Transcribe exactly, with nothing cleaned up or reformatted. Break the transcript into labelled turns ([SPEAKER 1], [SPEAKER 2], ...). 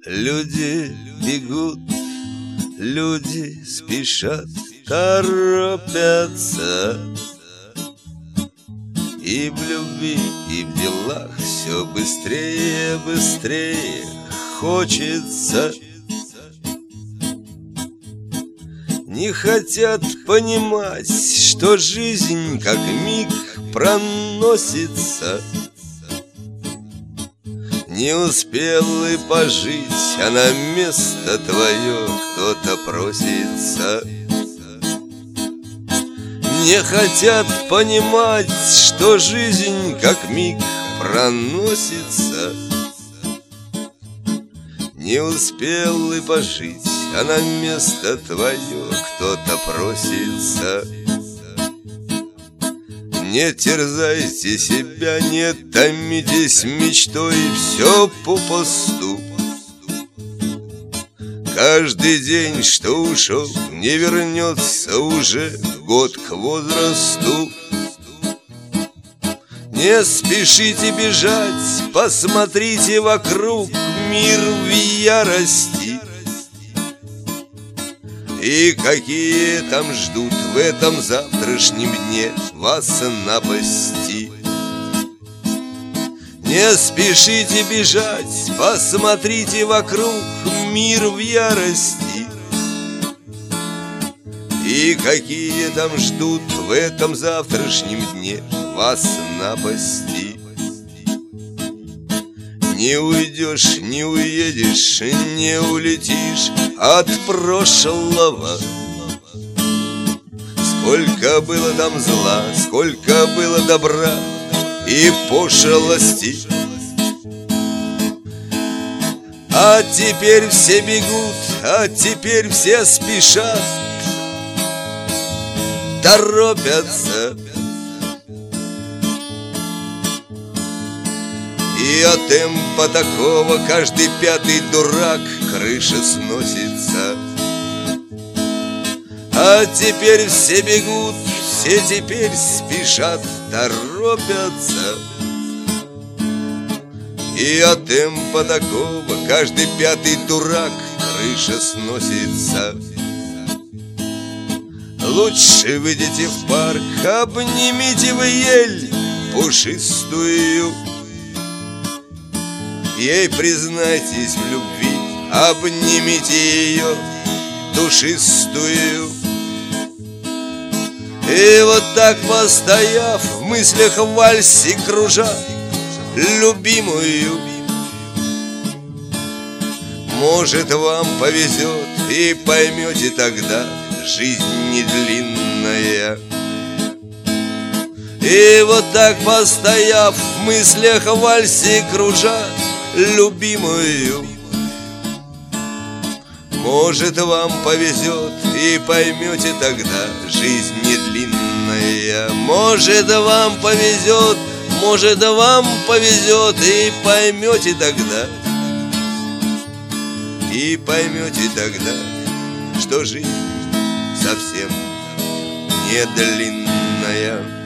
[SPEAKER 1] Люди бегут, люди спешат, торопятся. И в любви, и в делах все быстрее, быстрее хочется. Не хотят понимать, что жизнь как миг проносится. Не успел и пожить, а на место твое кто-то просится. Не хотят понимать, что жизнь как миг проносится. Не успел и пожить, а на место твое кто-то просится. Не терзайте себя, не томитесь мечтой, все попусту. Каждый день, что ушел, не вернется уже год к возрасту. Не спешите бежать, посмотрите вокруг, мир в ярости. И какие там ждут в этом завтрашнем дне вас напасти. Не спешите бежать, посмотрите вокруг, мир в ярости. И какие там ждут в этом завтрашнем дне вас напасти. Не уйдешь, не уедешь, не улетишь от прошлого. Сколько было там зла, сколько было добра и пошлости. А теперь все бегут, а теперь все спешат, торопятся. И от темпа такого каждый пятый дурак крыша сносится. А теперь все бегут, все теперь спешат, торопятся. И от темпа такого каждый пятый дурак крыша сносится. Лучше выйдите в парк, обнимите вы ель пушистую. Ей признайтесь в любви, обнимите ее душистую. И вот так, постояв в мыслях в вальсе кружа любимую, может, вам повезет, и поймете тогда, жизнь не длинная. И вот так, постояв в мыслях в вальсе кружа любимую, может, вам повезет, и поймете тогда, жизнь не длинная. Может, вам повезет, может, вам повезет, и поймете тогда, и поймете тогда, что жизнь совсем не длинная.